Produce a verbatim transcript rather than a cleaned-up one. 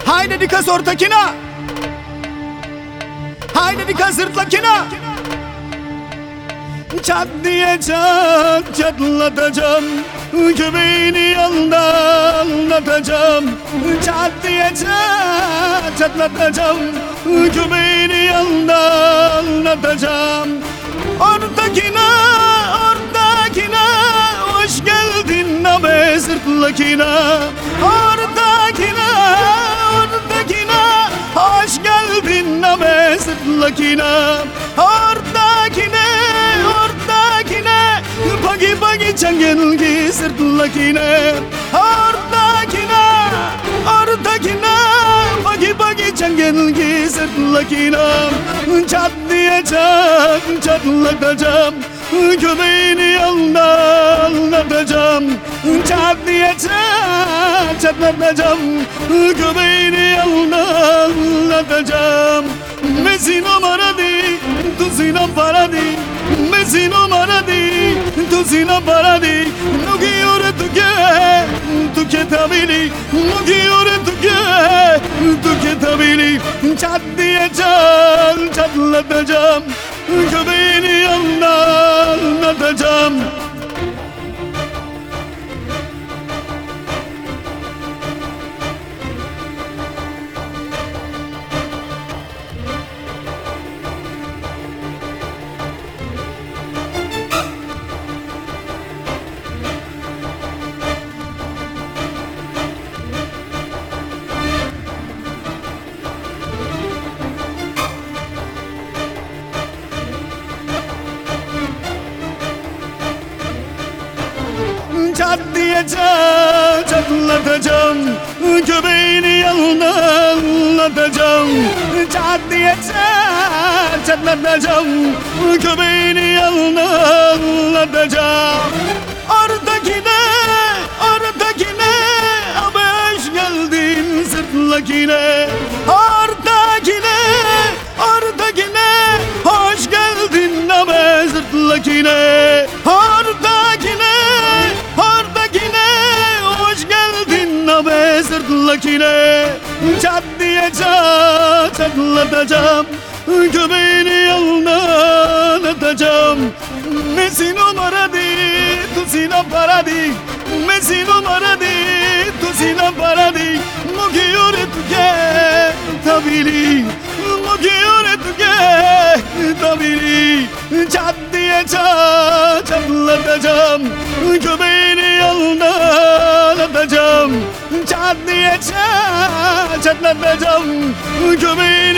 Haydi dikkat ortakina. Haydi dikkat sırtlakina. Çat diye çat çatlatacağım, göbeğini yandan anlatacağım. Çat diye çat çatlatacağım, göbeğini yandan anlatacağım. Ortakina, ortakina, hoş geldin nabe sırtlakina. Ortakina, ortakina, hoş geldin nabe sırtlakina. Ortakina, ortakina, pagi pagi çangelgi sırtlakina. Ortakina, ortakina, pagi pagi çangelgi sırtlakina. Çat diye çat çatlatacağım, göbeğini yandan anlatacağım. Çat diye çat çatlatacağım, göbeğini yandan anlatacağım. Mesino maradi, tu sino paradi. Mesino maradi, tu sino paradi. No quiero tu que, tu que tabili. No quiero tu que, tu que tabili. Çat diye çat çatlatacağım, göbeğini yandan anlatacağım. Çat diye çat çatlatacağım, göbeğini yandan anlatacağım. Çat diye çat çatlatacağım, göbeğini yandan anlatacağım. Oradakine, oradakine, abi hoş geldin sırtlakine. Oradakine, oradakine, hoş geldin abi sırtlakine. Oradakine, oradakine, hoş geldin abi sırtlakine. Çat diye çat çatlatacağım, göbeğini yandan atacağım. Mesino maradi, tu sino paradi. Mesino maradi, tu sino paradi. No quiero tu que tabili. No quiero tu que tabili. Çat diye çat çatlatacağım, göbeğini yandan atacağım. Çat diye çat çatlatacağım, göbeğini